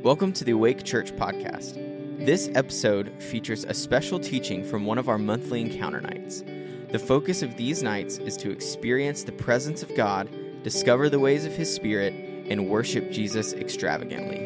Welcome to the Awake Church podcast. This episode features a special teaching from one of our monthly encounter nights. The focus of these nights is to experience the presence of God, discover the ways of His Spirit, and worship Jesus extravagantly.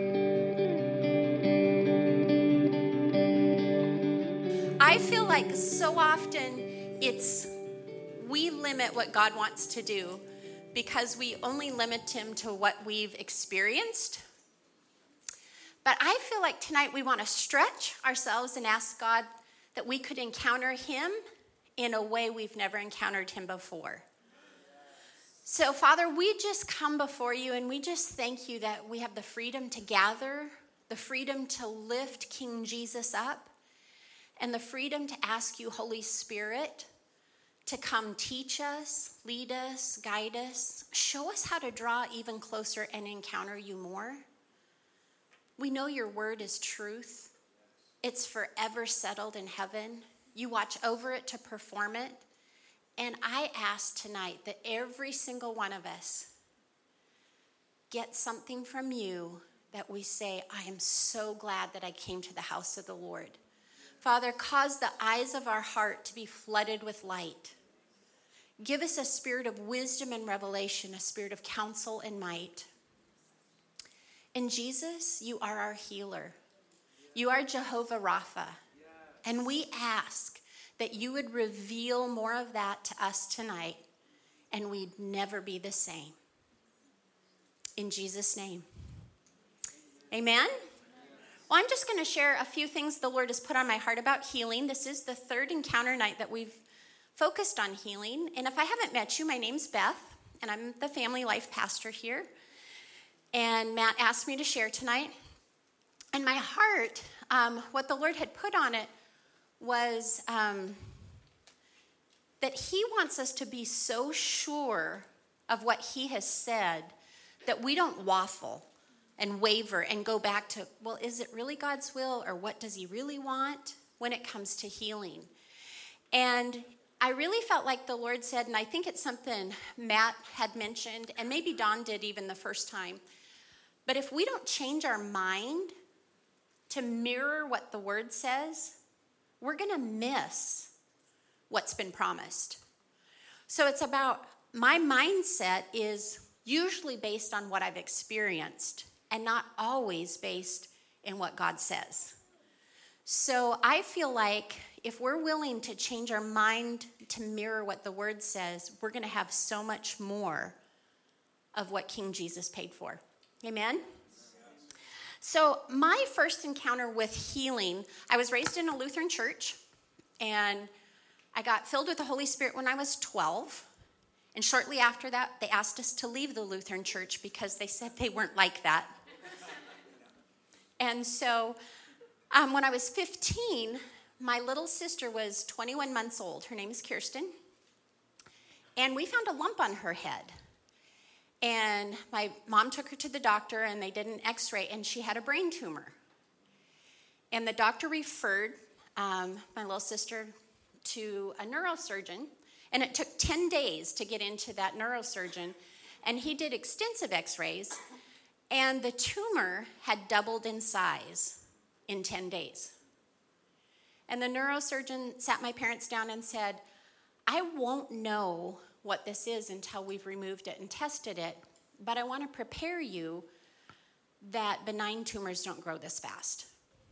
I feel like so often we limit what God wants to do because we only limit Him to what we've experienced. But I feel like tonight we want to stretch ourselves and ask God that we could encounter Him in a way we've never encountered Him before. So, Father, we just come before you and we just thank you that we have the freedom to gather, the freedom to lift King Jesus up, and the freedom to ask you, Holy Spirit, to come teach us, lead us, guide us, show us how to draw even closer and encounter you more. We know your word is truth. It's forever settled in heaven. You watch over it to perform it. And I ask tonight that every single one of us get something from you that we say, I am so glad that I came to the house of the Lord. Father, cause the eyes of our heart to be flooded with light. Give us a spirit of wisdom and revelation, a spirit of counsel and might. And Jesus, you are our healer. You are Jehovah Rapha. And we ask that you would reveal more of that to us tonight, and we'd never be the same. In Jesus' name. Amen? Well, I'm just going to share a few things the Lord has put on my heart about healing. This is the third encounter night that we've focused on healing. And if I haven't met you, my name's Beth, and I'm the family life pastor here. And Matt asked me to share tonight. And my heart, what the Lord had put on it was that He wants us to be so sure of what He has said that we don't waffle and waver and go back to, well, is it really God's will, or what does He really want when it comes to healing? And I really felt like the Lord said, and I think it's something Matt had mentioned, and maybe Don did even the first time, but if we don't change our mind to mirror what the Word says, we're going to miss what's been promised. So it's about, my mindset is usually based on what I've experienced and not always based in what God says. So I feel like if we're willing to change our mind to mirror what the Word says, we're going to have so much more of what King Jesus paid for. Amen? So my first encounter with healing, I was raised in a Lutheran church, and I got filled with the Holy Spirit when I was 12. And shortly after that, they asked us to leave the Lutheran church because they said they weren't like that. And so when I was 15, my little sister was 21 months old. Her name is Kirsten. And we found a lump on her head. And my mom took her to the doctor, and they did an x-ray, and she had a brain tumor. And the doctor referred my little sister to a neurosurgeon, and it took 10 days to get into that neurosurgeon. And he did extensive x-rays, and the tumor had doubled in size in 10 days. And the neurosurgeon sat my parents down and said, I won't know what this is until we've removed it and tested it, but I want to prepare you that benign tumors don't grow this fast.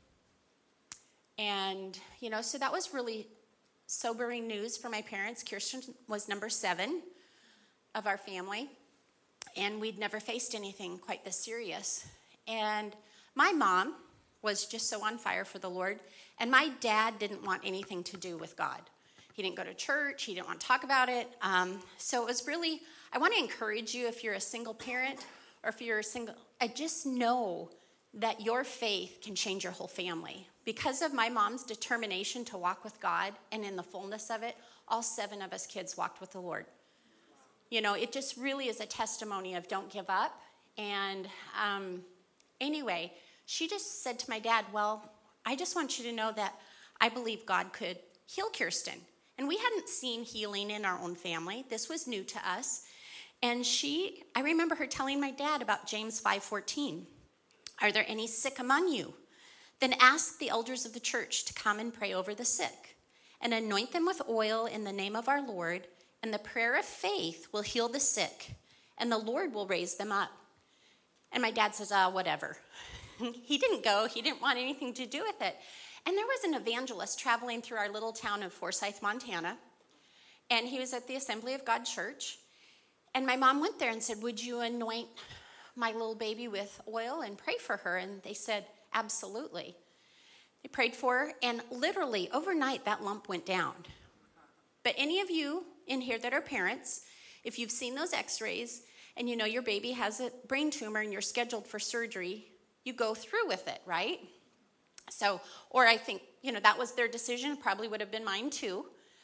And, so that was really sobering news for my parents. Kirsten was number 7 of our family, and we'd never faced anything quite this serious. And my mom was just so on fire for the Lord, and my dad didn't want anything to do with God. He didn't go to church. He didn't want to talk about it. So it was really, I want to encourage you, if you're a single parent or if you're a single, I just know that your faith can change your whole family. Because of my mom's determination to walk with God, and in the fullness of it, all 7 of us kids walked with the Lord. It just really is a testimony of don't give up. And anyway, she just said to my dad, well, I just want you to know that I believe God could heal Kirsten. And we hadn't seen healing in our own family. This was new to us. And I remember her telling my dad about James 5:14, Are there any sick among you? Then ask the elders of the church to come and pray over the sick, and anoint them with oil in the name of our Lord, and the prayer of faith will heal the sick, and the Lord will raise them up. And my dad says, whatever. He didn't go. He didn't want anything to do with it. And there was an evangelist traveling through our little town of Forsyth, Montana, and he was at the Assembly of God Church. And my mom went there and said, would you anoint my little baby with oil and pray for her? And they said, absolutely. They prayed for her, and literally overnight that lump went down. But any of you in here that are parents, if you've seen those x-rays and you know your baby has a brain tumor and you're scheduled for surgery, you go through with it, right? So, or I think, that was their decision. Probably would have been mine too.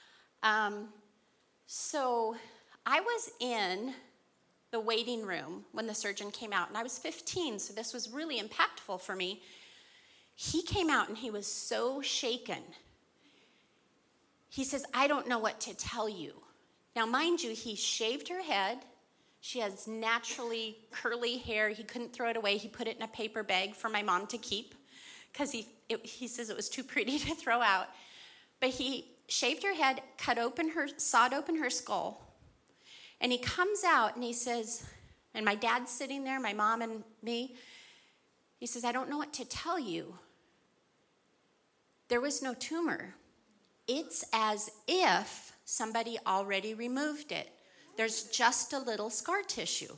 So I was in the waiting room when the surgeon came out, and I was 15, so this was really impactful for me. He came out and he was so shaken. He says, I don't know what to tell you. Now, mind you, he shaved her head. She has naturally curly hair. He couldn't throw it away. He put it in a paper bag for my mom to keep because he says it was too pretty to throw out. But he shaved her head, sawed open her skull, and he comes out and he says, and my dad's sitting there, my mom and me, he says, I don't know what to tell you. There was no tumor. It's as if somebody already removed it. There's just a little scar tissue.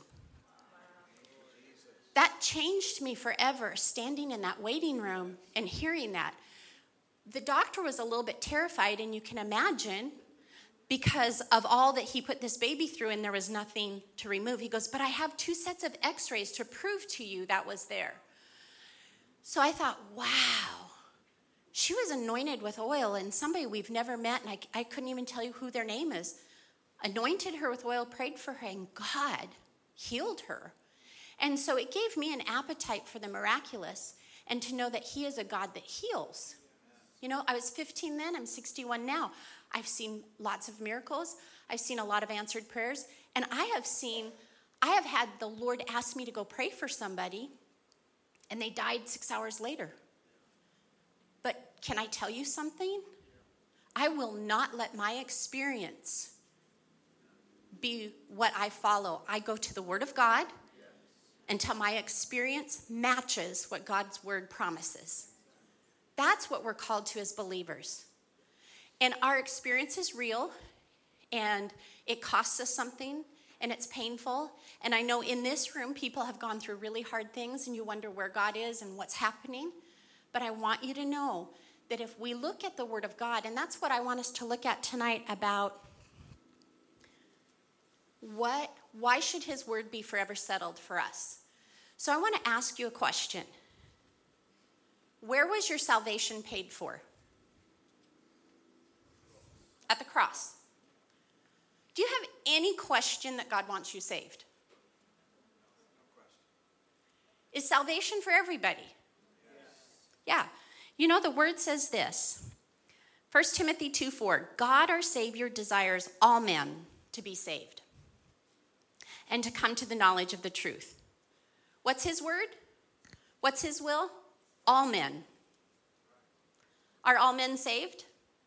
That changed me forever, standing in that waiting room and hearing that. The doctor was a little bit terrified, and you can imagine, because of all that he put this baby through and there was nothing to remove. He goes, but I have 2 sets of x-rays to prove to you that was there. So I thought, wow, she was anointed with oil, and somebody we've never met, and I couldn't even tell you who their name is, anointed her with oil, prayed for her, and God healed her. And so it gave me an appetite for the miraculous and to know that he is a God that heals. I was 15 then, I'm 61 now. I've seen lots of miracles. I've seen a lot of answered prayers. And I have had the Lord ask me to go pray for somebody, and they died 6 hours later. But can I tell you something? I will not let my experience be what I follow. I go to the Word of God until my experience matches what God's Word promises. That's what we're called to as believers. And our experience is real, and it costs us something, and it's painful. And I know in this room, people have gone through really hard things, and you wonder where God is and what's happening. But I want you to know that if we look at the Word of God, and that's what I want us to look at tonight about why should his Word be forever settled for us? So I want to ask you a question. Where was your salvation paid for? At the cross. Do you have any question that God wants you saved? Is salvation for everybody? Yes. Yeah. The word says this. 1 Timothy 2:4, God our Savior desires all men to be saved and to come to the knowledge of the truth. What's his word? What's his will? All men. Are all men saved?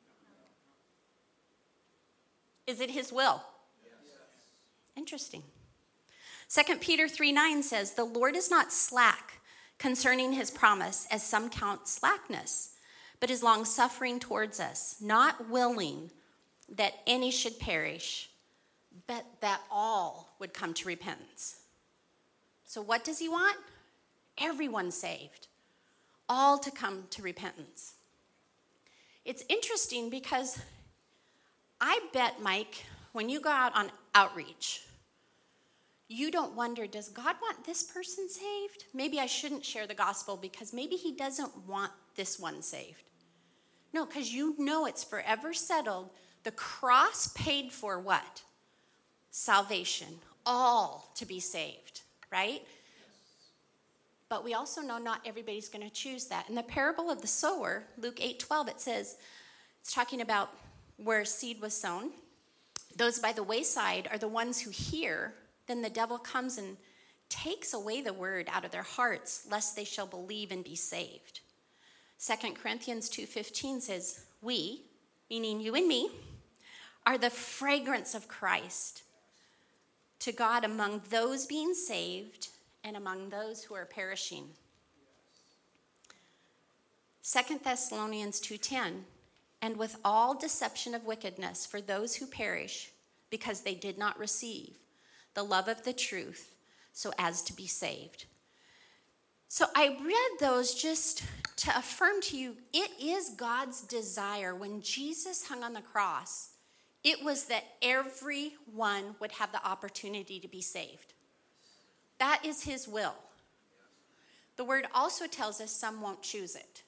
Is it his will? Yes. Interesting. 2 Peter 3:9 says, the Lord is not slack concerning his promise, as some count slackness, but is long-suffering towards us, not willing that any should perish, but that all would come to repentance. So what does he want? Everyone saved. All to come to repentance. It's interesting because I bet, Mike, when you go out on outreach, you don't wonder, does God want this person saved? Maybe I shouldn't share the gospel because maybe he doesn't want this one saved. No, because you know it's forever settled. The cross paid for what? Salvation. All to be saved, right? But we also know not everybody's going to choose that. In the parable of the sower, Luke 8:12, it says, it's talking about where seed was sown. Those by the wayside are the ones who hear. Then the devil comes and takes away the word out of their hearts, lest they shall believe and be saved. 2 Corinthians 2:15 says, we, meaning you and me, are the fragrance of Christ to God among those being saved and among those who are perishing. 2 Thessalonians 2:10, and with all deception of wickedness for those who perish, because they did not receive the love of the truth so as to be saved. So I read those just to affirm to you, it is God's desire when Jesus hung on the cross, it was that everyone would have the opportunity to be saved. That is his will. The word also tells us some won't choose it.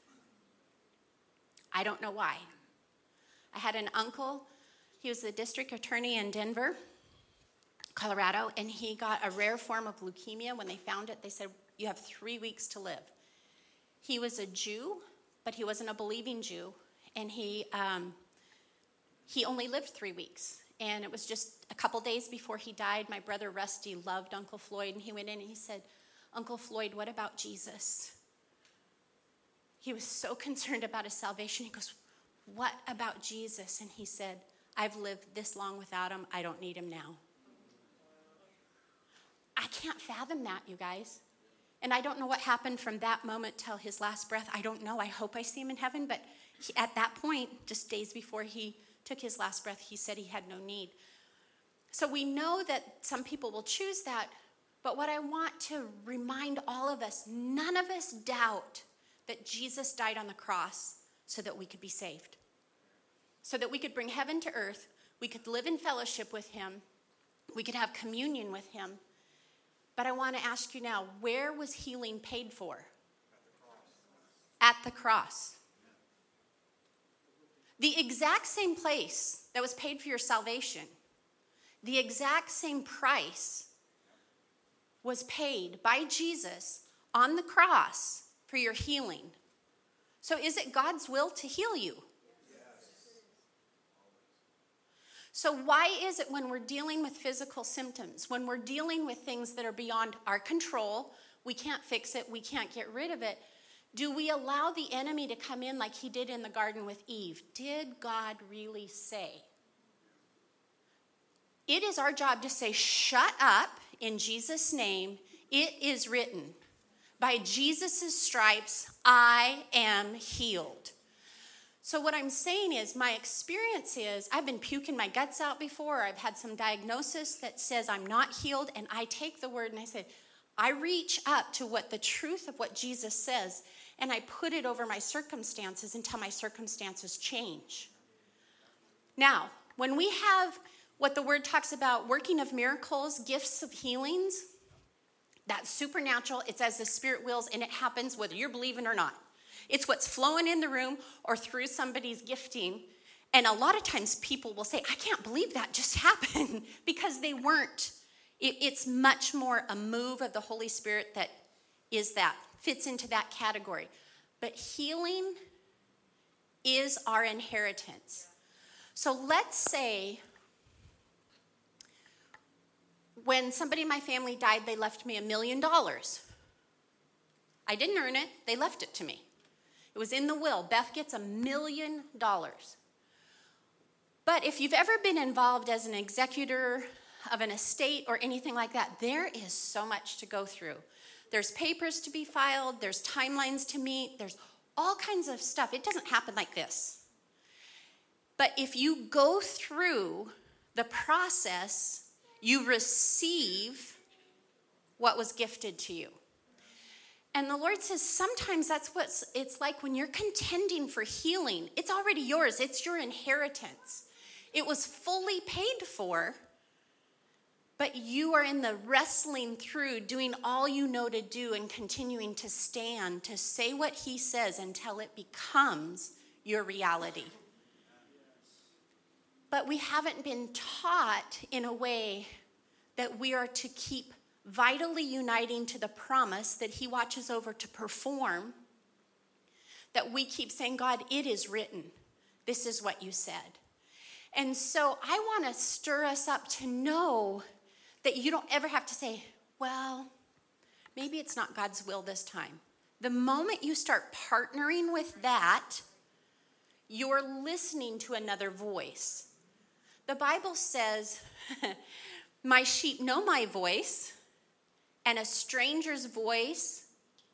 I don't know why. I had an uncle, he was the district attorney in Denver, Colorado, and he got a rare form of leukemia. When they found it, they said, you have 3 weeks to live. He was a Jew, but he wasn't a believing Jew, and he only lived 3 weeks. And it was just a couple days before he died. My brother Rusty loved Uncle Floyd, and he went in and he said, Uncle Floyd, what about Jesus? He was so concerned about his salvation. He goes, what about Jesus? And he said, I've lived this long without him. I don't need him now. I can't fathom that, you guys. And I don't know what happened from that moment till his last breath. I don't know. I hope I see him in heaven. But at that point, just days before he took his last breath, he said he had no need. So we know that some people will choose that. But what I want to remind all of us, none of us doubt that Jesus died on the cross so that we could be saved. So that we could bring heaven to earth. We could live in fellowship with him. We could have communion with him. But I want to ask you now, where was healing paid for? At the cross. The exact same place that was paid for your salvation, the exact same price was paid by Jesus on the cross for your healing. So is it God's will to heal you? So why is it when we're dealing with physical symptoms, when we're dealing with things that are beyond our control, we can't fix it, we can't get rid of it, do we allow the enemy to come in like he did in the garden with Eve? Did God really say? It is our job to say, shut up in Jesus' name. It is written, by Jesus' stripes, I am healed. So what I'm saying is, my experience is, I've been puking my guts out before, I've had some diagnosis that says I'm not healed, and I take the word and I say, I reach up to what the truth of what Jesus says, and I put it over my circumstances until my circumstances change. Now, when we have what the word talks about, working of miracles, gifts of healings, that's supernatural, it's as the Spirit wills, and it happens whether you're believing or not. It's what's flowing in the room or through somebody's gifting. And a lot of times people will say, I can't believe that just happened, because they weren't. It's much more a move of the Holy Spirit that fits into that category. But healing is our inheritance. So let's say when somebody in my family died, they left me $1 million. I didn't earn it. They left it to me. It was in the will. Beth gets $1 million. But if you've ever been involved as an executor of an estate or anything like that, there is so much to go through. There's papers to be filed. There's timelines to meet. There's all kinds of stuff. It doesn't happen like this. But if you go through the process, you receive what was gifted to you. And the Lord says sometimes that's what it's like when you're contending for healing. It's already yours. It's your inheritance. It was fully paid for, but you are in the wrestling through, doing all you know to do and continuing to stand, to say what he says until it becomes your reality. But we haven't been taught in a way that we are to keep vitally uniting to the promise that he watches over to perform, that we keep saying, God, it is written. This is what you said. And so I want to stir us up to know that you don't ever have to say, well, maybe it's not God's will this time. The moment you start partnering with that, you're listening to another voice. The Bible says, my sheep know my voice, and a stranger's voice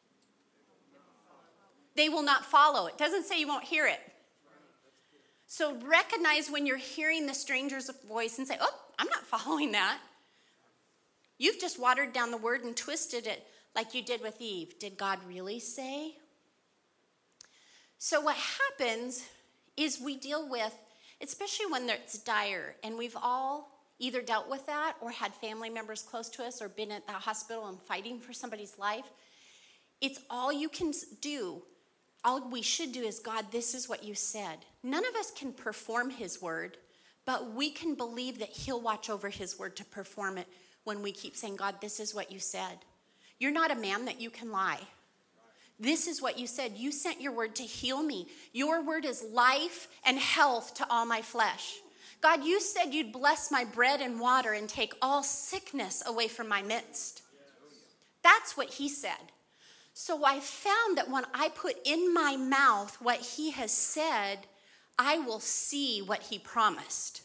they will not follow. It doesn't say you won't hear it. So recognize when you're hearing the stranger's voice and say, oh, I'm not following that. You've just watered down the word and twisted it like you did with Eve. Did God really say? So what happens is we deal with, especially when it's dire, and we've all either dealt with that or had family members close to us or been at the hospital and fighting for somebody's life. It's all you can do. All we should do is, God, this is what you said. None of us can perform his word, but we can believe that he'll watch over his word to perform it when we keep saying, God, this is what you said. You're not a man that you can lie. This is what you said. You sent your word to heal me. Your word is life and health to all my flesh. God, you said you'd bless my bread and water and take all sickness away from my midst. That's what he said. So I found that when I put in my mouth what he has said, I will see what he promised.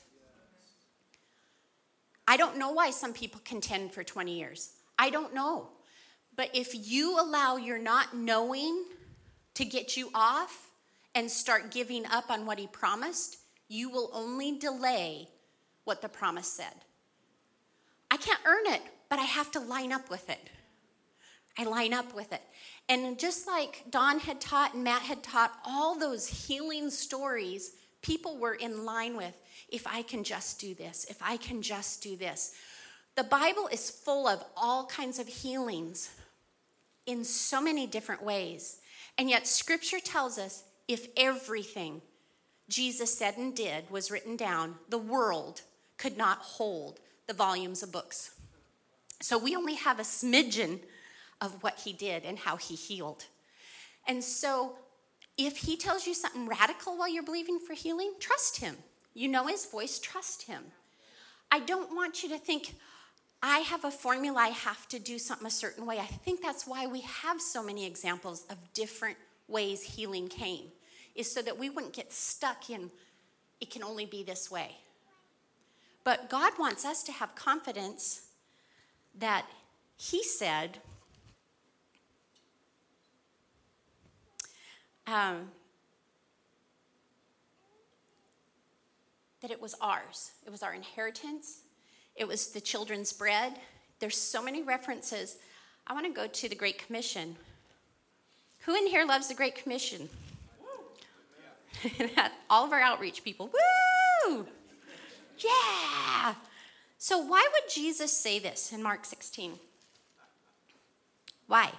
I don't know why some people contend for 20 years. I don't know. But if you allow your not knowing to get you off and start giving up on what he promised, you will only delay what the promise said. I can't earn it, but I have to line up with it. I line up with it. And just like Don had taught and Matt had taught, all those healing stories, people were in line with, if I can just do this, if I can just do this. The Bible is full of all kinds of healings in so many different ways. And yet Scripture tells us if everything Jesus said and did was written down, the world could not hold the volumes of books. So we only have a smidgen of what he did and how he healed. And so if he tells you something radical while you're believing for healing, trust him. You know his voice, trust him. I don't want you to think, I have a formula, I have to do something a certain way. I think that's why we have so many examples of different ways healing came, is so that we wouldn't get stuck in, it can only be this way. But God wants us to have confidence that he said, that it was ours. It was our inheritance. It was the children's bread. There's so many references. I want to go to the Great Commission. Who in here loves the Great Commission? All of our outreach people. Woo! Yeah! So why would Jesus say this in Mark 16? Why?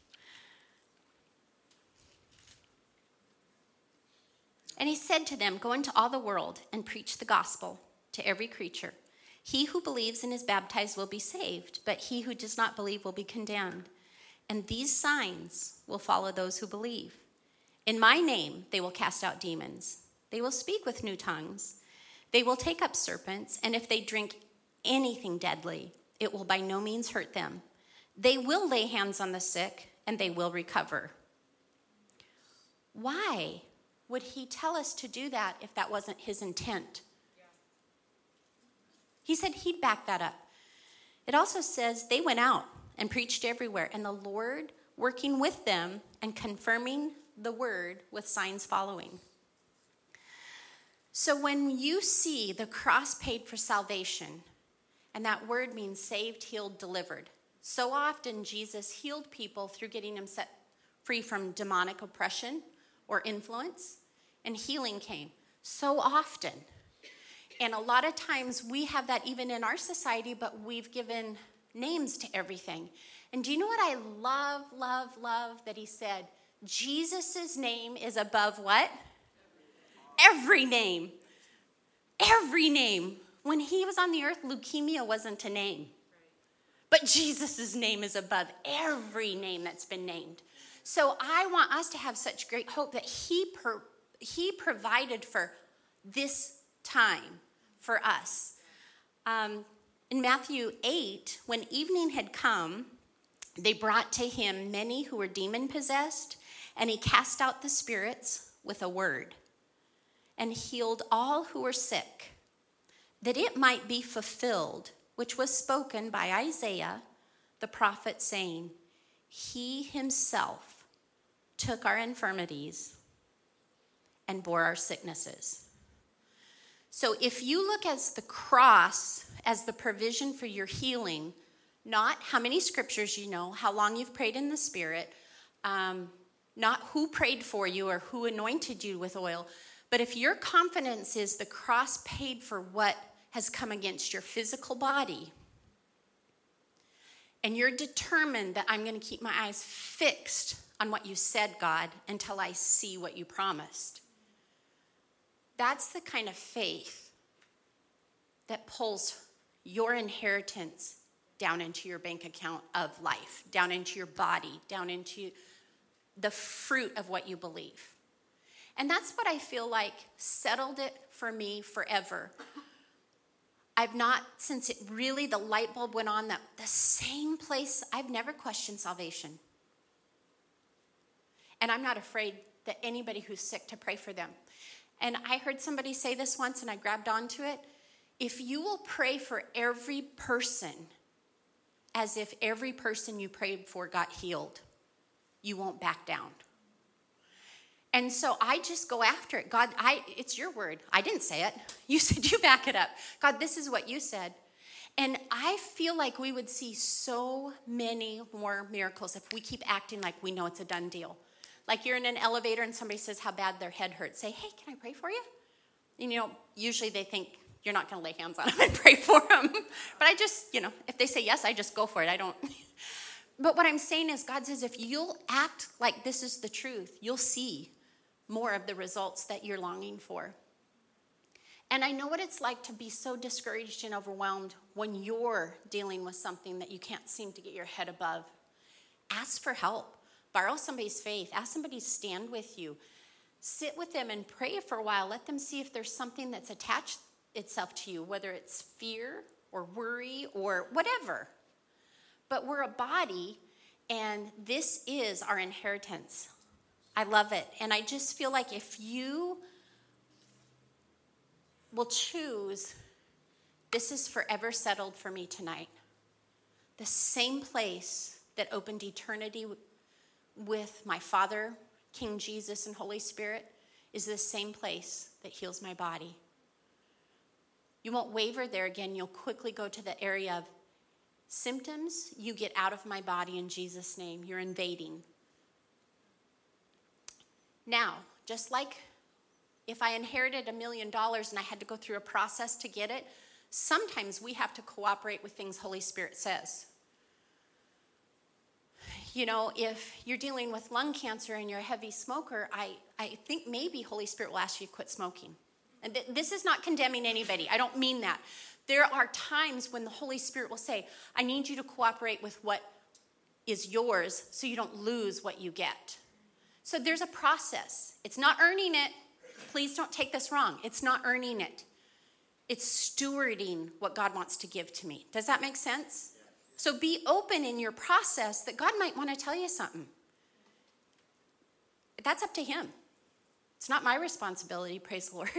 And he said to them, go into all the world and preach the gospel to every creature. He who believes and is baptized will be saved, but he who does not believe will be condemned. And these signs will follow those who believe. In my name they will cast out demons. They will speak with new tongues. They will take up serpents, and if they drink anything deadly, it will by no means hurt them. They will lay hands on the sick, and they will recover. Why would he tell us to do that if that wasn't his intent? He said he'd back that up. It also says they went out and preached everywhere, and the Lord working with them and confirming the word with signs following. So when you see the cross paid for salvation, and that word means saved, healed, delivered. So often Jesus healed people through getting them set free from demonic oppression or influence, and healing came so often. And a lot of times we have that even in our society, but we've given names to everything. And do you know what I love that he said? Jesus' name is above what? Every name. Every name. When he was on the earth, leukemia wasn't a name. But Jesus' name is above every name that's been named. So I want us to have such great hope that he provided for this time for us. In Matthew 8, when evening had come, They brought to him many who were demon-possessed, and he cast out the spirits with a word and healed all who were sick, that it might be fulfilled, which was spoken by Isaiah the prophet, saying, he himself took our infirmities and bore our sicknesses. So if you look at the cross as the provision for your healing, not how many scriptures you know, how long you've prayed in the Spirit, not who prayed for you or who anointed you with oil, but if your confidence is the cross paid for what has come against your physical body, and you're determined that I'm going to keep my eyes fixed on what you said, God, until I see what you promised, that's the kind of faith that pulls your inheritance down into your bank account of life, down into your body, down into the fruit of what you believe. And that's what I feel like settled it for me forever. I've not, since it really, the light bulb went on, that the same place, I've never questioned salvation. And I'm not afraid that anybody who's sick to pray for them. And I heard somebody say this once and I grabbed onto it. If you will pray for every person as if every person you prayed for got healed, you won't back down. And so I just go after it. God, it's your word. I didn't say it. You said you back it up. God, this is what you said. And I feel like we would see so many more miracles if we keep acting like we know it's a done deal. Like you're in an elevator and somebody says how bad their head hurts. Say, hey, can I pray for you? And, usually they think you're not going to lay hands on them and pray for them. But I just, if they say yes, I just go for it. I don't. But what I'm saying is God says if you'll act like this is the truth, you'll see more of the results that you're longing for. And I know what it's like to be so discouraged and overwhelmed when you're dealing with something that you can't seem to get your head above. Ask for help. Borrow somebody's faith. Ask somebody to stand with you. Sit with them and pray for a while. Let them see if there's something that's attached itself to you, whether it's fear or worry or whatever. But we're a body, and this is our inheritance. I love it. And I just feel like if you will choose, this is forever settled for me tonight. The same place that opened eternity with my Father, King Jesus, and Holy Spirit is the same place that heals my body. You won't waver there again. You'll quickly go to the area of symptoms. You get out of my body in Jesus' name. You're invading. Now, just like if I inherited $1 million and I had to go through a process to get it, sometimes we have to cooperate with things Holy Spirit says. If you're dealing with lung cancer and you're a heavy smoker, I think maybe Holy Spirit will ask you to quit smoking. And this is not condemning anybody. I don't mean that. There are times when the Holy Spirit will say, I need you to cooperate with what is yours so you don't lose what you get. So there's a process. It's not earning it. Please don't take this wrong. It's not earning it. It's stewarding what God wants to give to me. Does that make sense? So be open in your process that God might want to tell you something. That's up to him. It's not my responsibility, praise the Lord.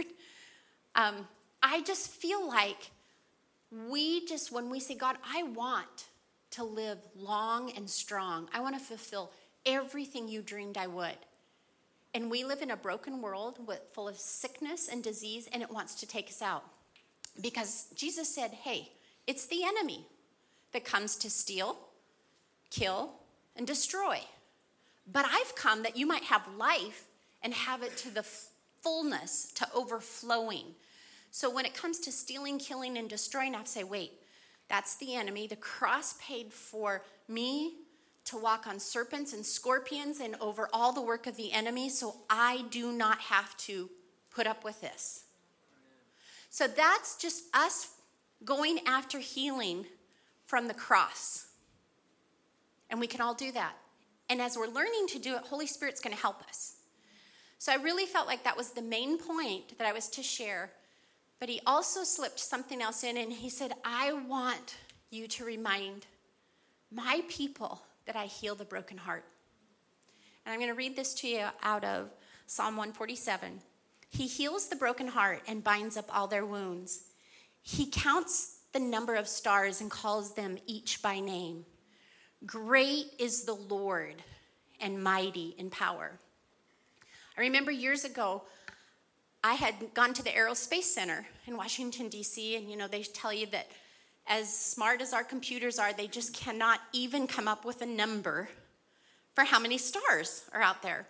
I just feel like when we say, God, I want to live long and strong. I want to fulfill everything you dreamed I would. And we live in a broken world full of sickness and disease, and it wants to take us out. Because Jesus said, hey, it's the enemy that comes to steal, kill, and destroy. But I've come that you might have life and have it to the fullness, to overflowing. So when it comes to stealing, killing, and destroying, I have to say, wait, that's the enemy. The cross paid for me to walk on serpents and scorpions and over all the work of the enemy, so I do not have to put up with this. So that's just us going after healing from the cross. And we can all do that. And as we're learning to do it, Holy Spirit's going to help us. So I really felt like that was the main point that I was to share. But he also slipped something else in, and he said, I want you to remind my people that I heal the broken heart. And I'm going to read this to you out of Psalm 147. He heals the broken heart and binds up all their wounds. He counts the number of stars and calls them each by name. Great is the Lord and mighty in power. I remember years ago, I had gone to the Aerospace Center in Washington, D.C., and, they tell you that as smart as our computers are, they just cannot even come up with a number for how many stars are out there.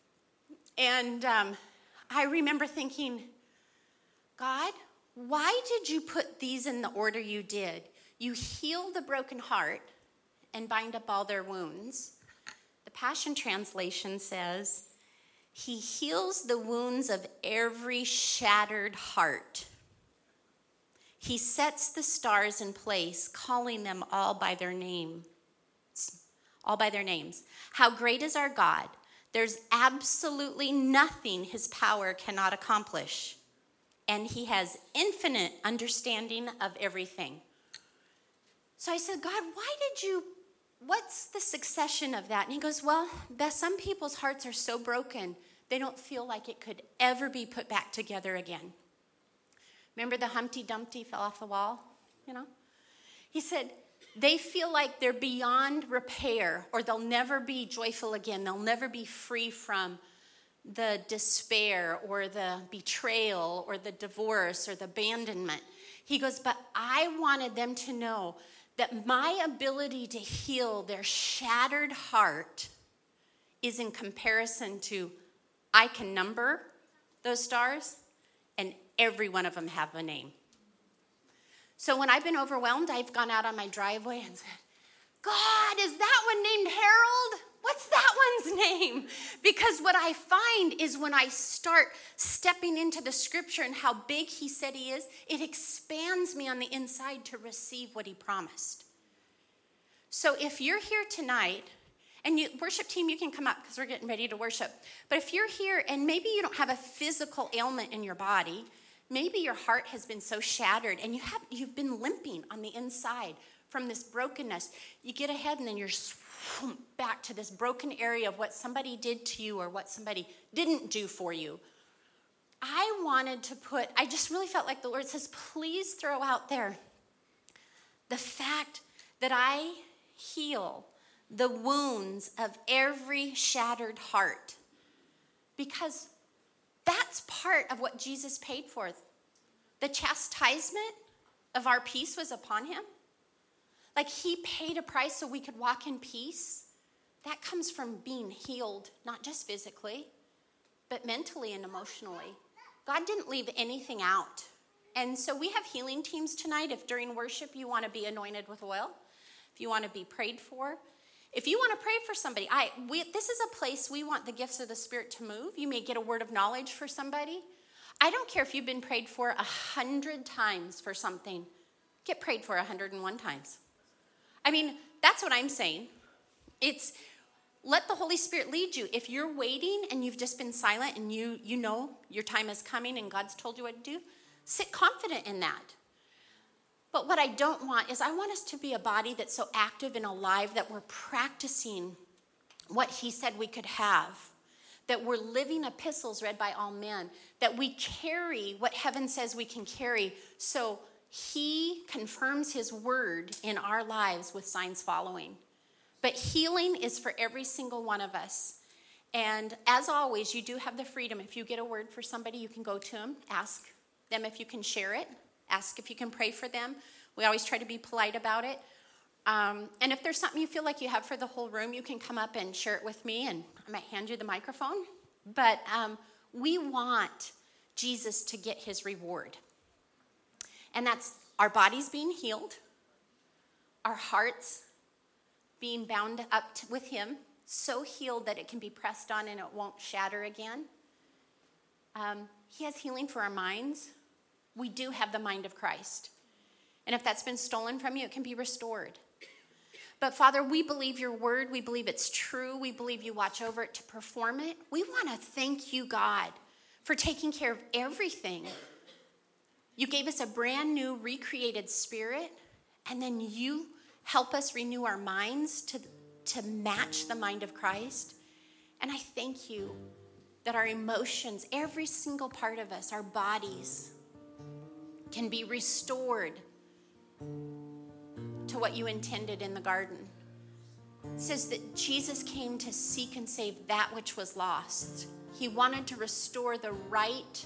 And I remember thinking, God, why did you put these in the order you did? You heal the broken heart and bind up all their wounds. The Passion Translation says, He heals the wounds of every shattered heart. He sets the stars in place, calling them all by their name. All by their names. How great is our God? There's absolutely nothing his power cannot accomplish. And he has infinite understanding of everything. So I said, God, what's the succession of that? And he goes, well, some people's hearts are so broken, they don't feel like it could ever be put back together again. Remember the Humpty Dumpty fell off the wall? He said, they feel like they're beyond repair, or they'll never be joyful again. They'll never be free from the despair or the betrayal or the divorce or the abandonment. He goes, but I wanted them to know that my ability to heal their shattered heart is in comparison to I can number those stars, and every one of them have a name. So when I've been overwhelmed, I've gone out on my driveway and said, God, is that one named Harold? What's that one's name? Because what I find is when I start stepping into the scripture and how big he said he is, it expands me on the inside to receive what he promised. So if you're here tonight, and worship team, you can come up because we're getting ready to worship. But if you're here and maybe you don't have a physical ailment in your body, maybe your heart has been so shattered and you've been limping on the inside from this brokenness. You get ahead and then you're back to this broken area of what somebody did to you or what somebody didn't do for you. I just really felt like the Lord says, please throw out there the fact that I heal the wounds of every shattered heart. Because that's part of what Jesus paid for. The chastisement of our peace was upon him. Like he paid a price so we could walk in peace. That comes from being healed, not just physically, but mentally and emotionally. God didn't leave anything out. And so we have healing teams tonight. If during worship you want to be anointed with oil, if you want to be prayed for, if you want to pray for somebody, this is a place we want the gifts of the Spirit to move. You may get a word of knowledge for somebody. I don't care if you've been prayed for 100 times for something. Get prayed for 101 times. I mean, that's what I'm saying. It's let the Holy Spirit lead you. If you're waiting and you've just been silent and you know your time is coming and God's told you what to do, sit confident in that. But what I don't want is I want us to be a body that's so active and alive that we're practicing what he said we could have, that we're living epistles read by all men, that we carry what heaven says we can carry, so he confirms his word in our lives with signs following. But healing is for every single one of us. And as always, you do have the freedom. If you get a word for somebody, you can go to them, ask them if you can share it. Ask if you can pray for them. We always try to be polite about it. And if there's something you feel like you have for the whole room, you can come up and share it with me, and I might hand you the microphone. But we want Jesus to get his reward. And that's our bodies being healed, our hearts being bound up with him, so healed that it can be pressed on and it won't shatter again. He has healing for our minds. We do have the mind of Christ. And if that's been stolen from you, it can be restored. But Father, we believe your word. We believe it's true. We believe you watch over it to perform it. We want to thank you, God, for taking care of everything. You gave us a brand new recreated spirit, and then you help us renew our minds to to match the mind of Christ. And I thank you that our emotions, every single part of us, our bodies, can be restored to what you intended in the garden. It says that Jesus came to seek and save that which was lost. He wanted to restore the right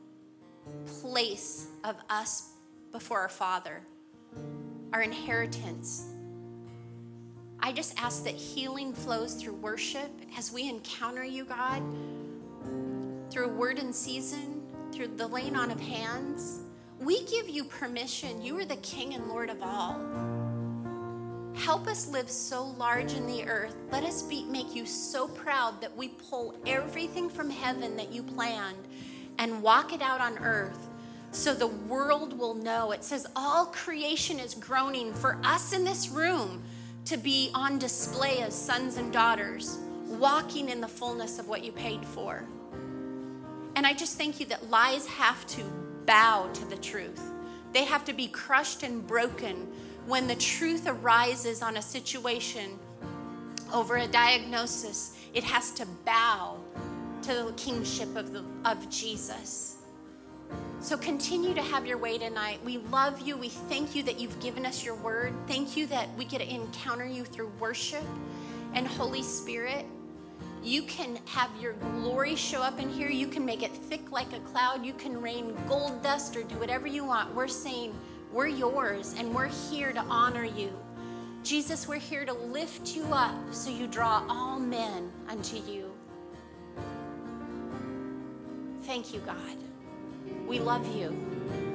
place of us before our Father, our inheritance. I just ask that healing flows through worship as we encounter you, God, through a word in season, through the laying on of hands. We give you permission. You are the King and Lord of all. Help us live so large in the earth. Let us make you so proud that we pull everything from heaven that you planned and walk it out on earth so the world will know. It says all creation is groaning for us in this room to be on display as sons and daughters, walking in the fullness of what you paid for. And I just thank you that lies have to bow to the truth. They have to be crushed and broken when the truth arises on a situation over a diagnosis. It has to bow to the kingship of Jesus. So continue to have your way tonight. We love you. We thank you that you've given us your word. Thank you that we get to encounter you through worship. And Holy Spirit, you can have your glory show up in here. You can make it thick like a cloud. You can rain gold dust or do whatever you want. We're saying we're yours and we're here to honor you. Jesus, we're here to lift you up so you draw all men unto you. Thank you, God. We love you.